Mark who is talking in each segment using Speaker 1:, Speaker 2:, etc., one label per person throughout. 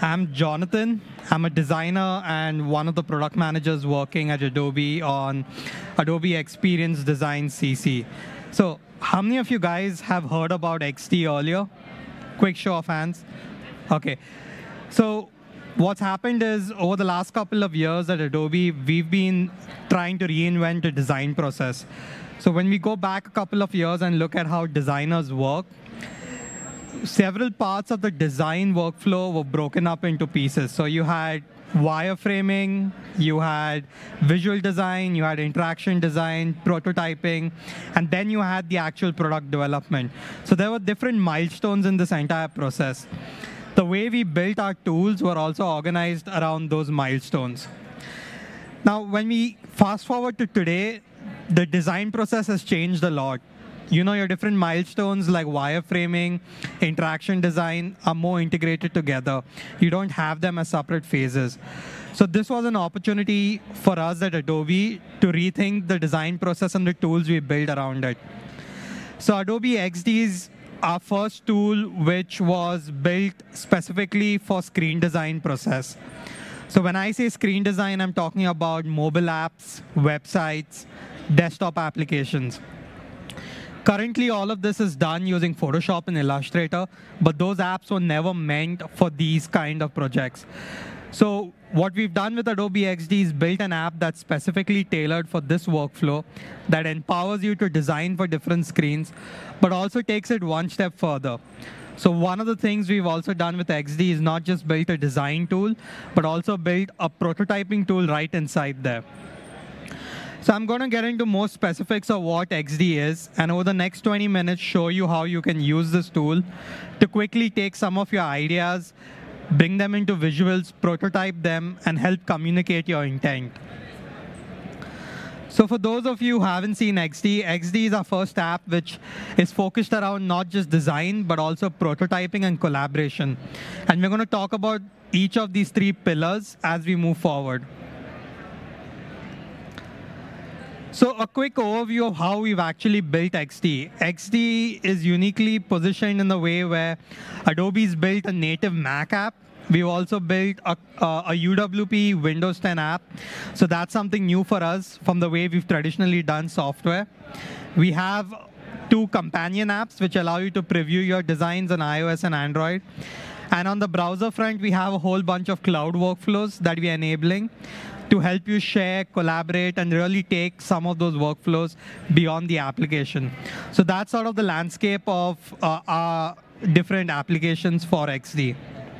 Speaker 1: I'm Jonathan. I'm a designer and one of the product managers working at Adobe on Adobe Experience Design CC. So how many of you guys have heard about XD earlier? Quick show of hands. Okay. So what's happened is over the last couple of years at Adobe, we've been trying to reinvent the design process. So when we go back a couple of years and look at how designers work, several parts of the design workflow were broken up into pieces. So you had wireframing, you had visual design, you had interaction design, prototyping, and then you had the actual product development. So there were different milestones in this entire process. The way we built our tools were also organized around those milestones. Now, when we fast forward to today, the design process has changed a lot. You know, your different milestones like wireframing, interaction design are more integrated together. You don't have them as separate phases. So this was an opportunity for us at Adobe to rethink the design process and the tools we built around it. So Adobe XD is our first tool which was built specifically for screen design process. So when I say screen design, I'm talking about mobile apps, websites, desktop applications. Currently, all of this is done using Photoshop and Illustrator, but those apps were never meant for these kind of projects. So what we've done with Adobe XD is built an app that's specifically tailored for this workflow that empowers you to design for different screens, but also takes it one step further. So one of the things we've also done with XD is not just built a design tool, but also built a prototyping tool right inside there. So I'm going to get into more specifics of what XD is, and over the next 20 minutes, show you how you can use this tool to quickly take some of your ideas, bring them into visuals, prototype them, and help communicate your intent. So for those of you who haven't seen XD, XD is our first app which is focused around not just design, but also prototyping and collaboration. And we're going to talk about each of these three pillars as we move forward. So a quick overview of how we've actually built XD. XD is uniquely positioned in the way where Adobe's built a native Mac app. We've also built a UWP Windows 10 app. So that's something new for us from the way we've traditionally done software. We have two companion apps which allow you to preview your designs on iOS and Android. And on the browser front, we have a whole bunch of cloud workflows that we're enabling to help you share, collaborate, and really take some of those workflows beyond the application. So that's sort of the landscape of our different applications for XD.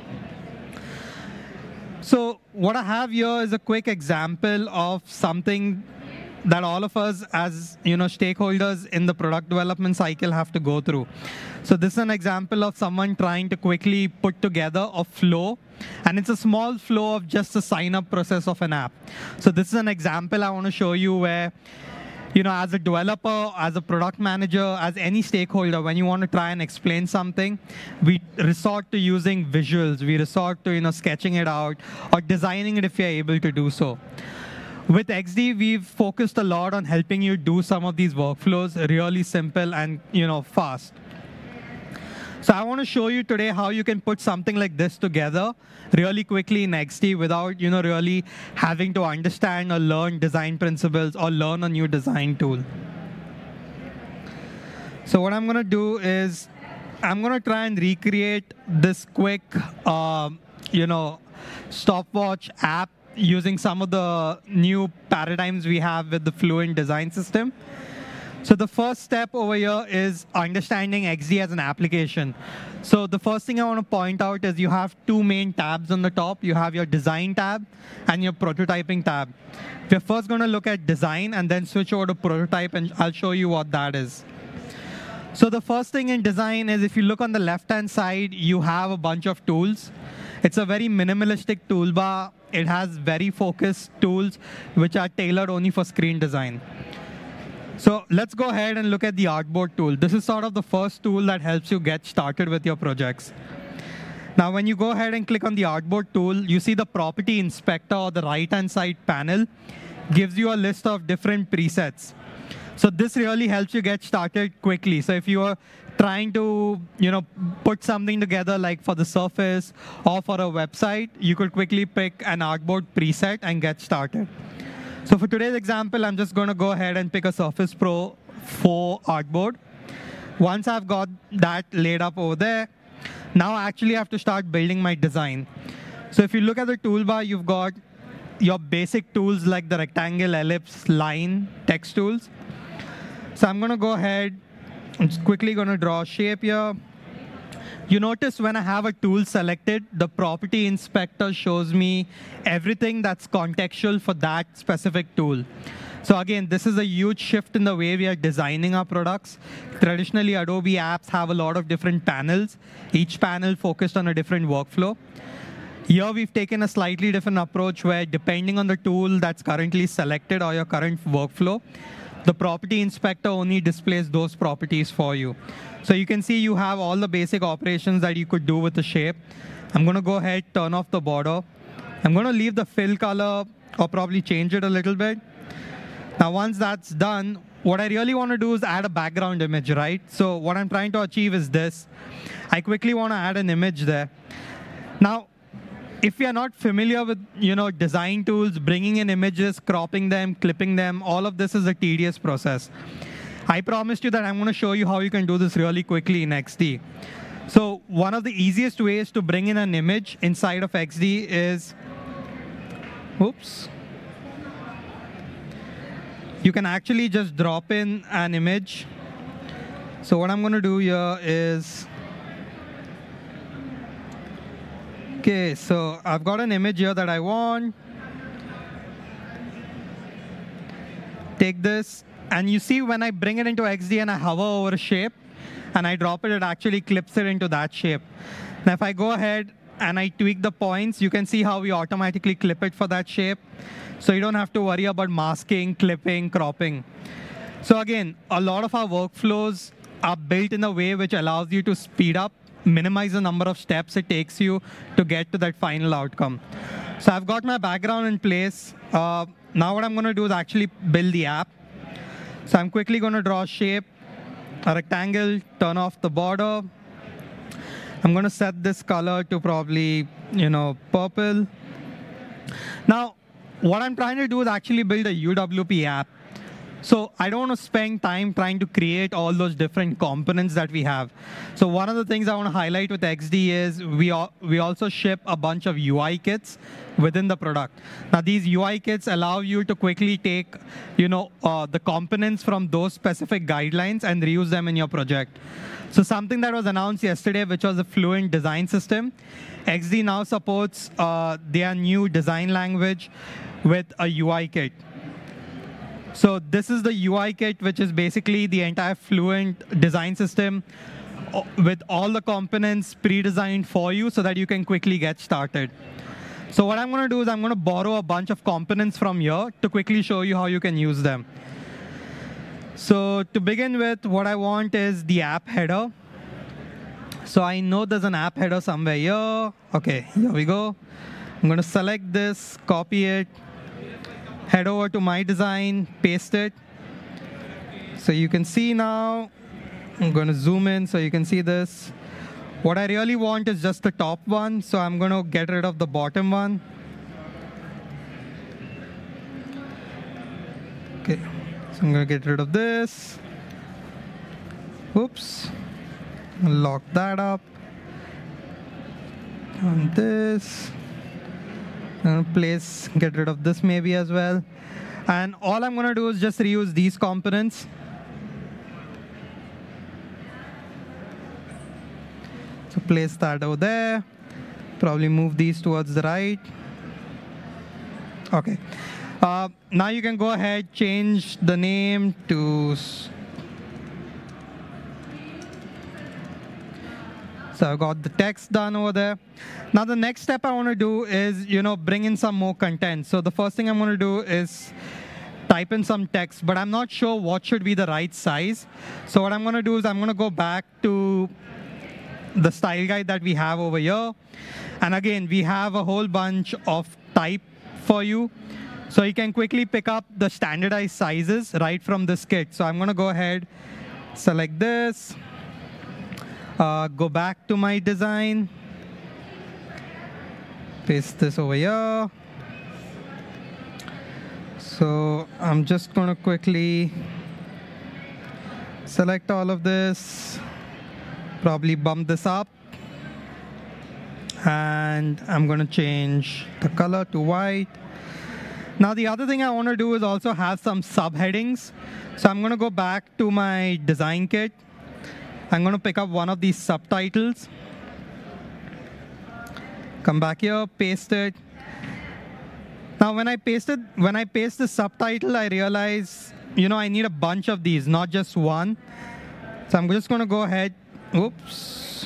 Speaker 1: So what I have here is a quick example of something that all of us as stakeholders in the product development cycle have to go through. So this is an example of someone trying to quickly put together a flow, and it's a small flow of just a sign-up process of an app. So this is an example I want to show you where, as a developer, as a product manager, as any stakeholder, when you want to try and explain something, we resort to using visuals. We resort to sketching it out or designing it if you're able to do so. With XD, we've focused a lot on helping you do some of these workflows really simple and fast. So I want to show you today how you can put something like this together really quickly in XD without really having to understand or learn design principles or learn a new design tool. So what I'm going to do is I'm going to try and recreate this quick stopwatch app using some of the new paradigms we have with the Fluent design system. So the first step over here is understanding XD as an application. So the first thing I want to point out is you have two main tabs on the top. You have your design tab and your prototyping tab. We're first going to look at design and then switch over to prototype, and I'll show you what that is. So the first thing in design is if you look on the left-hand side, you have a bunch of tools. It's a very minimalistic toolbar. It has very focused tools which are tailored only for screen design. So let's go ahead and look at the artboard tool. This is sort of the first tool that helps you get started with your projects. Now, when you go ahead and click on the artboard tool, you see the property inspector or the right-hand side panel gives you a list of different presets. So this really helps you get started quickly. So if you are trying to, put something together like for the Surface or for a website, you could quickly pick an artboard preset and get started. So for today's example, I'm just going to go ahead and pick a Surface Pro 4 artboard. Once I've got that laid up over there, now I actually have to start building my design. So if you look at the toolbar, you've got your basic tools like the rectangle, ellipse, line, text tools. So I'm going to go ahead, I'm just quickly going to draw a shape here. You notice when I have a tool selected, the property inspector shows me everything that's contextual for that specific tool. So again, this is a huge shift in the way we are designing our products. Traditionally, Adobe apps have a lot of different panels, each panel focused on a different workflow. Here, we've taken a slightly different approach where depending on the tool that's currently selected or your current workflow, the property inspector only displays those properties for you. So you can see you have all the basic operations that you could do with the shape. I'm going to go ahead, turn off the border. I'm going to leave the fill color or probably change it a little bit. Now, once that's done, what I really want to do is add a background image, right? So what I'm trying to achieve is this. I quickly want to add an image there. Now, if you are not familiar with design tools, bringing in images, cropping them, clipping them, all of this is a tedious process. I promised you that I'm going to show you how you can do this really quickly in XD. So one of the easiest ways to bring in an image inside of XD is, you can actually just drop in an image. So what I'm going to do here is, okay, so I've got an image here that I want. Take this, and you see when I bring it into XD and I hover over a shape, and I drop it, it actually clips it into that shape. Now, if I go ahead and I tweak the points, you can see how we automatically clip it for that shape. So you don't have to worry about masking, clipping, cropping. So again, a lot of our workflows are built in a way which allows you to speed up, minimize the number of steps it takes you to get to that final outcome. So I've got my background in place. Now what I'm going to do is actually build the app. So I'm quickly going to draw a shape, a rectangle, turn off the border. I'm going to set this color to probably, purple. Now, what I'm trying to do is actually build a UWP app. So I don't want to spend time trying to create all those different components that we have. So one of the things I want to highlight with XD is we also ship a bunch of UI kits within the product. Now these UI kits allow you to quickly take the components from those specific guidelines and reuse them in your project. So something that was announced yesterday, which was a Fluent design system, XD now supports their new design language with a UI kit. So this is the UI kit, which is basically the entire Fluent design system with all the components pre-designed for you so that you can quickly get started. So what I'm going to do is I'm going to borrow a bunch of components from here to quickly show you how you can use them. So to begin with, what I want is the app header. So I know there's an app header somewhere here. OK, here we go. I'm going to select this, copy it, head over to my design, paste it. So you can see now, I'm going to zoom in so you can see this. What I really want is just the top one, so I'm going to get rid of the bottom one. Okay, so I'm going to get rid of this. Oops, lock that up. And this. Get rid of this maybe as well. And all I'm going to do is just reuse these components. So place that over there. Probably move these towards the right. OK. Now you can go ahead, change the name to... So I've got the text done over there. Now the next step I want to do is, bring in some more content. So the first thing I'm going to do is type in some text, but I'm not sure what should be the right size. So what I'm going to do is I'm going to go back to the style guide that we have over here. And again, we have a whole bunch of type for you. So you can quickly pick up the standardized sizes right from this kit. So I'm going to go ahead, select this. Go back to my design. Paste this over here. So I'm just going to quickly select all of this, probably bump this up. And I'm going to change the color to white. Now, the other thing I want to do is also have some subheadings. So I'm going to go back to my design kit. I'm going to pick up one of these subtitles. Come back here, paste it. Now, when I paste the subtitle, I realize, I need a bunch of these, not just one. So I'm just going to go ahead. Oops.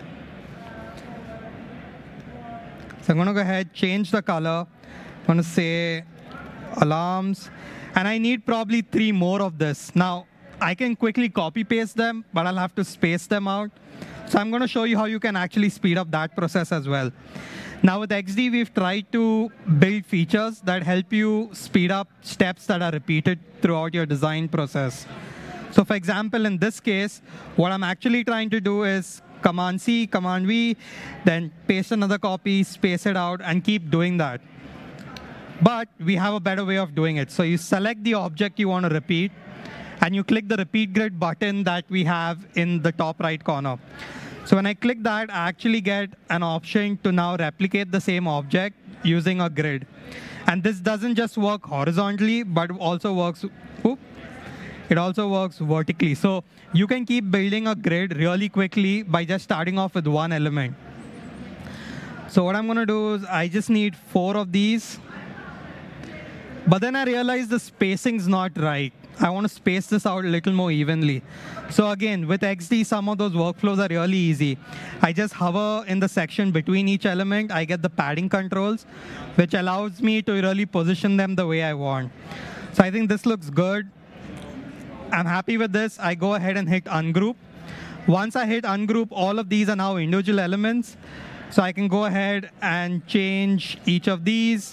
Speaker 1: So I'm going to go ahead, change the color. I'm going to say alarms. And I need probably 3 more of this. Now, I can quickly copy paste them, but I'll have to space them out. So I'm going to show you how you can actually speed up that process as well. Now with XD, we've tried to build features that help you speed up steps that are repeated throughout your design process. So for example, in this case, what I'm actually trying to do is Command C, Command V, then paste another copy, space it out, and keep doing that. But we have a better way of doing it. So you select the object you want to repeat, and you click the repeat grid button that we have in the top right corner. So when I click that, I actually get an option to now replicate the same object using a grid. And this doesn't just work horizontally, but also works, it also works vertically. So you can keep building a grid really quickly by just starting off with one element. So what I'm going to do is I just need 4 of these. But then I realized the spacing's not right. I want to space this out a little more evenly. So again, with XD, some of those workflows are really easy. I just hover in the section between each element. I get the padding controls, which allows me to really position them the way I want. So I think this looks good. I'm happy with this. I go ahead and hit ungroup. Once I hit ungroup, all of these are now individual elements. So I can go ahead and change each of these.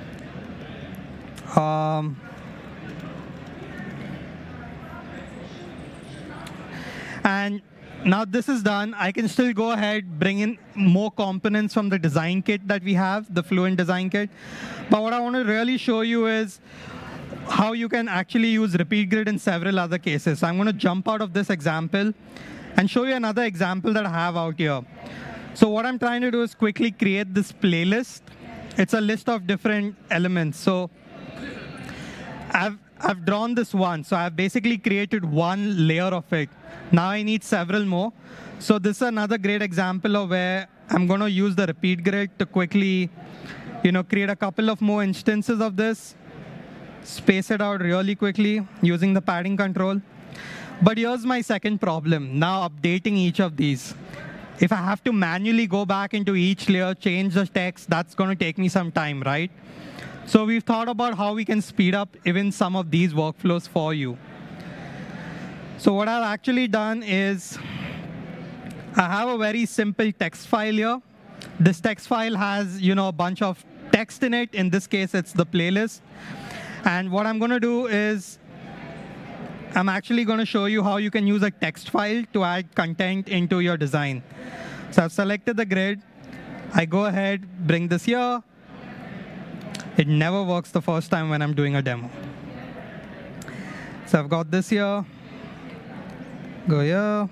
Speaker 1: And now this is done. I can still go ahead, bring in more components from the design kit that we have, the Fluent design kit. But what I want to really show you is how you can actually use repeat grid in several other cases. So I'm going to jump out of this example and show you another example that I have out here. So what I'm trying to do is quickly create this playlist. It's a list of different elements. So I've drawn this one. So I've basically created one layer of it. Now I need several more. So this is another great example of where I'm going to use the repeat grid to quickly, create a couple of more instances of this, space it out really quickly using the padding control. But here's my second problem. Now updating each of these. If I have to manually go back into each layer, change the text, that's going to take me some time, right? So we've thought about how we can speed up even some of these workflows for you. So what I've actually done is I have a very simple text file here. This text file has, a bunch of text in it. In this case, it's the playlist. And what I'm going to do is I'm actually going to show you how you can use a text file to add content into your design. So I've selected the grid. I go ahead, bring this here. It never works the first time when I'm doing a demo. So I've got this here. Go here.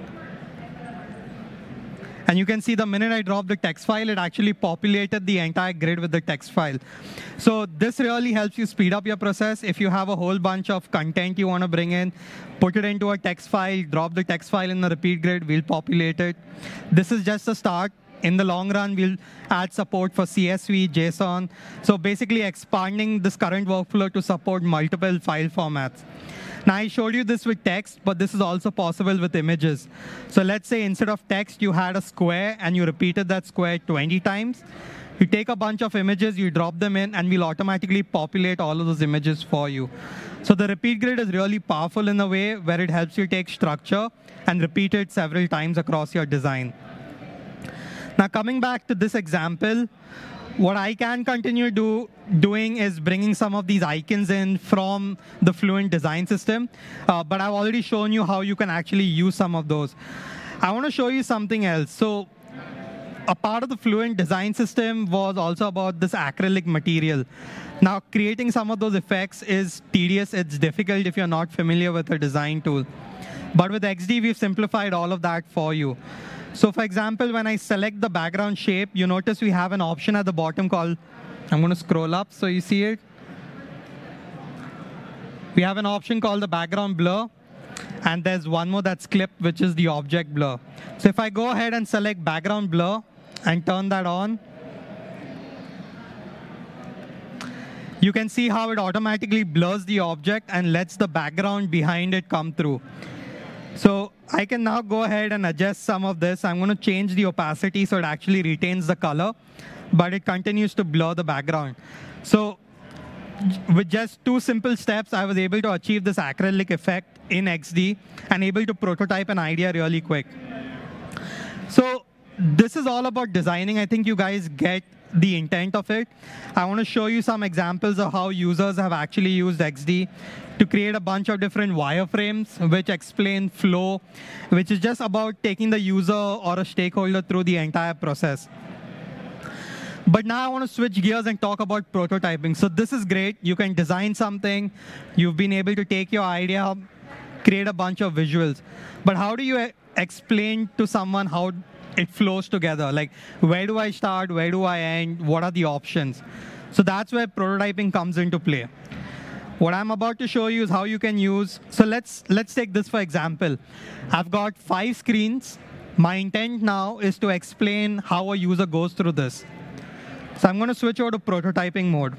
Speaker 1: And you can see the minute I dropped the text file, it actually populated the entire grid with the text file. So this really helps you speed up your process. If you have a whole bunch of content you want to bring in, put it into a text file, drop the text file in the repeat grid, we'll populate it. This is just a start. In the long run, we'll add support for CSV, JSON. So basically expanding this current workflow to support multiple file formats. Now, I showed you this with text, but this is also possible with images. So let's say instead of text, you had a square, and you repeated that square 20 times. You take a bunch of images, you drop them in, and we'll automatically populate all of those images for you. So the repeat grid is really powerful in a way where it helps you take structure and repeat it several times across your design. Now, coming back to this example, what I can continue doing is bringing some of these icons in from the Fluent design system. But I've already shown you how you can actually use some of those. I want to show you something else. So a part of the Fluent design system was also about this acrylic material. Now, creating some of those effects is tedious. It's difficult if you're not familiar with a design tool. But with XD, we've simplified all of that for you. So for example, when I select the background shape, you notice we have an option at the bottom called, I'm going to scroll up so you see it. We have an option called the background blur. And there's one more that's clipped, which is the object blur. So if I go ahead and select background blur and turn that on, you can see how it automatically blurs the object and lets the background behind it come through. So I can now go ahead and adjust some of this. I'm going to change the opacity so it actually retains the color, but it continues to blur the background. So with just 2 simple steps, I was able to achieve this acrylic effect in XD and able to prototype an idea really quick. So this is all about designing. I think you guys get the intent of it. I want to show you some examples of how users have actually used XD to create a bunch of different wireframes which explain flow, which is just about taking the user or a stakeholder through the entire process. But now I want to switch gears and talk about prototyping. So this is great. You can design something. You've been able to take your idea, create a bunch of visuals. But how do you explain to someone how it flows together? Like, where do I start? Where do I end? What are the options? So that's where prototyping comes into play. What I'm about to show you is how you can use. So let's take this for example. I've got 5 screens. My intent now is to explain how a user goes through this. So I'm going to switch over to prototyping mode.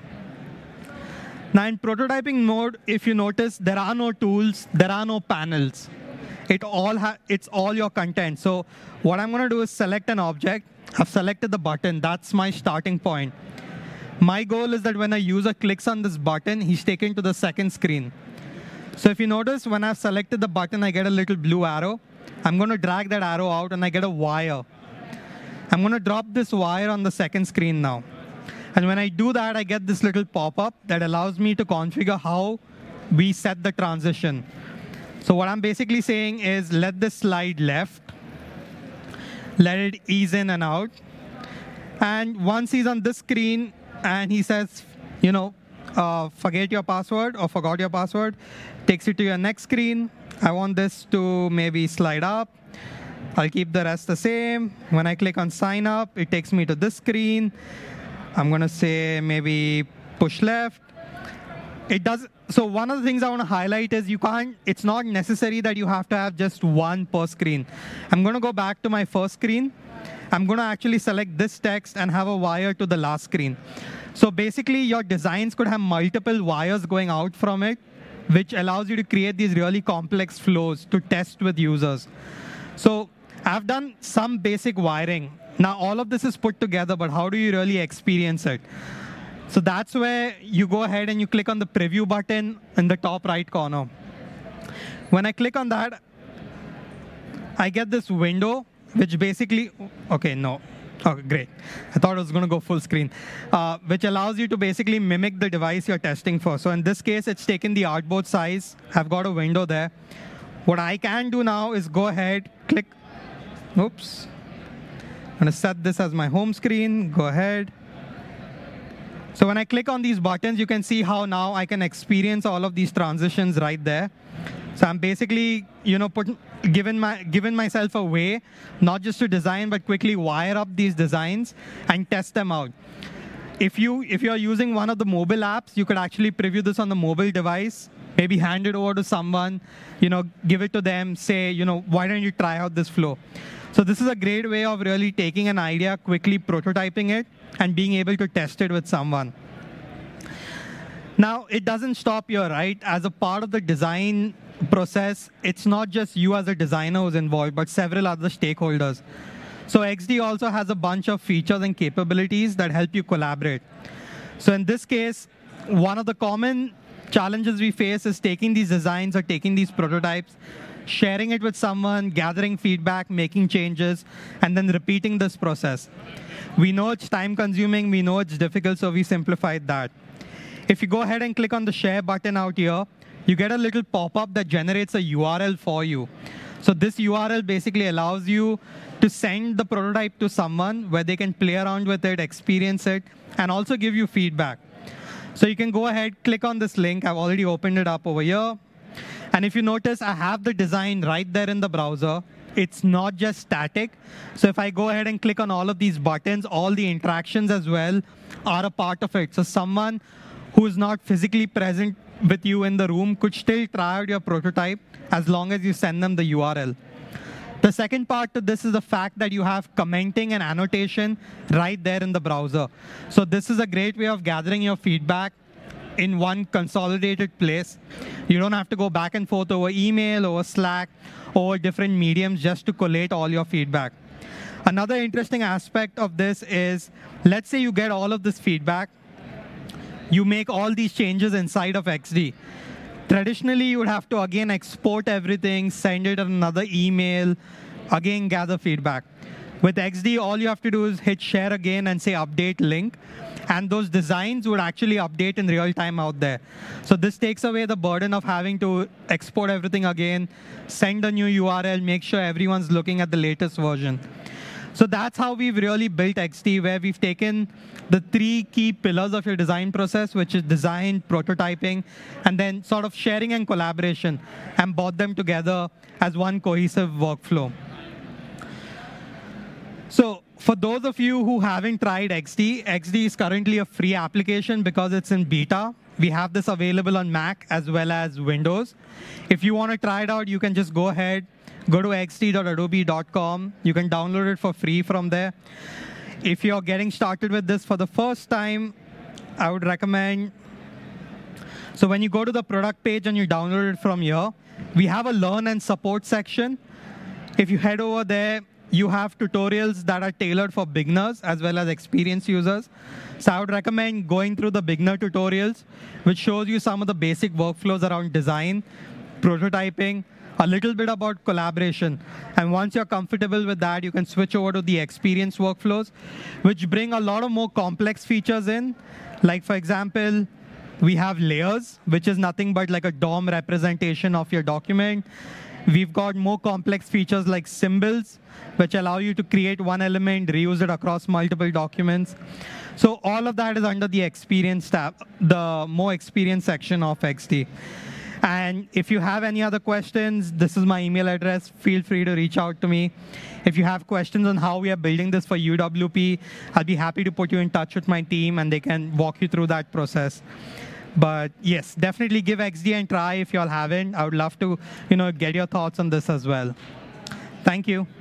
Speaker 1: Now in prototyping mode, if you notice, there are no tools, there are no panels. It's all your content. So what I'm going to do is select an object. I've selected the button. That's my starting point. My goal is that when a user clicks on this button, he's taken to the second screen. So if you notice, when I've selected the button, I get a little blue arrow. I'm going to drag that arrow out, and I get a wire. I'm going to drop this wire on the second screen now. And when I do that, I get this little pop-up that allows me to configure how we set the transition. So what I'm basically saying is let this slide left, let it ease in and out. And once he's on this screen and he says, forget your password or forgot your password, takes you to your next screen. I want this to maybe slide up. I'll keep the rest the same. When I click on sign up, it takes me to this screen. I'm going to say maybe push left. It does. So one of the things I want to highlight is it's not necessary that you have to have just one per screen. I'm going to go back to my first screen. I'm going to actually select this text and have a wire to the last screen. So basically, your designs could have multiple wires going out from it, which allows you to create these really complex flows to test with users. So I've done some basic wiring. Now, all of this is put together, but how do you really experience it? So that's where you go ahead and you click on the preview button in the top right corner. When I click on that, I get this window, which basically, OK, great. I thought it was going to go full screen, which allows you to basically mimic the device you're testing for. So in this case, it's taken the artboard size. I've got a window there. What I can do now is go ahead, click. Oops. I'm going to set this as my home screen. Go ahead. So when I click on these buttons, you can see how now I can experience all of these transitions right there. So I'm basically, given myself a way, not just to design, but quickly wire up these designs and test them out. If you're using one of the mobile apps, you could actually preview this on the mobile device, maybe hand it over to someone, give it to them, say, why don't you try out this flow? So this is a great way of really taking an idea, quickly prototyping it, and being able to test it with someone. Now, it doesn't stop here, right? As a part of the design process, it's not just you as a designer who's involved, but several other stakeholders. So XD also has a bunch of features and capabilities that help you collaborate. So in this case, one of the common challenges we face is taking these designs or taking these prototypes, sharing it with someone, gathering feedback, making changes, and then repeating this process. We know it's time-consuming. We know it's difficult, so we simplified that. If you go ahead and click on the share button out here, you get a little pop-up that generates a URL for you. So this URL basically allows you to send the prototype to someone where they can play around with it, experience it, and also give you feedback. So you can go ahead, click on this link. I've already opened it up over here. And if you notice, I have the design right there in the browser. It's not just static. So if I go ahead and click on all of these buttons, all the interactions as well are a part of it. So someone who is not physically present with you in the room could still try out your prototype as long as you send them the URL. The second part to this is the fact that you have commenting and annotation right there in the browser. So this is a great way of gathering your feedback in one consolidated place. You don't have to go back and forth over email, over Slack, over different mediums just to collate all your feedback. Another interesting aspect of this is, let's say you get all of this feedback. You make all these changes inside of XD. Traditionally, you would have to, again, export everything, send it on another email, again, gather feedback. With XD, all you have to do is hit share again and say update link. And those designs would actually update in real time out there. So this takes away the burden of having to export everything again, send a new URL, make sure everyone's looking at the latest version. So that's how we've really built XD, where we've taken the 3 key pillars of your design process, which is design, prototyping, and then sort of sharing and collaboration, and brought them together as one cohesive workflow. So for those of you who haven't tried XD, XD is currently a free application because it's in beta. We have this available on Mac as well as Windows. If you want to try it out, you can just go ahead, go to xd.adobe.com. You can download it for free from there. If you're getting started with this for the first time, I would recommend, so when you go to the product page and you download it from here, we have a learn and support section. If you head over there, you have tutorials that are tailored for beginners as well as experienced users. So I would recommend going through the beginner tutorials, which shows you some of the basic workflows around design, prototyping, a little bit about collaboration. And once you're comfortable with that, you can switch over to the experience workflows, which bring a lot of more complex features in. Like, for example, we have layers, which is nothing but like a DOM representation of your document. We've got more complex features like symbols, which allow you to create one element, reuse it across multiple documents. So all of that is under the experience tab, the more experience section of XD. And if you have any other questions, this is my email address. Feel free to reach out to me. If you have questions on how we are building this for UWP, I'll be happy to put you in touch with my team, and they can walk you through that process. But yes, definitely give XD a try if you all haven't. I would love to, get your thoughts on this as well. Thank you.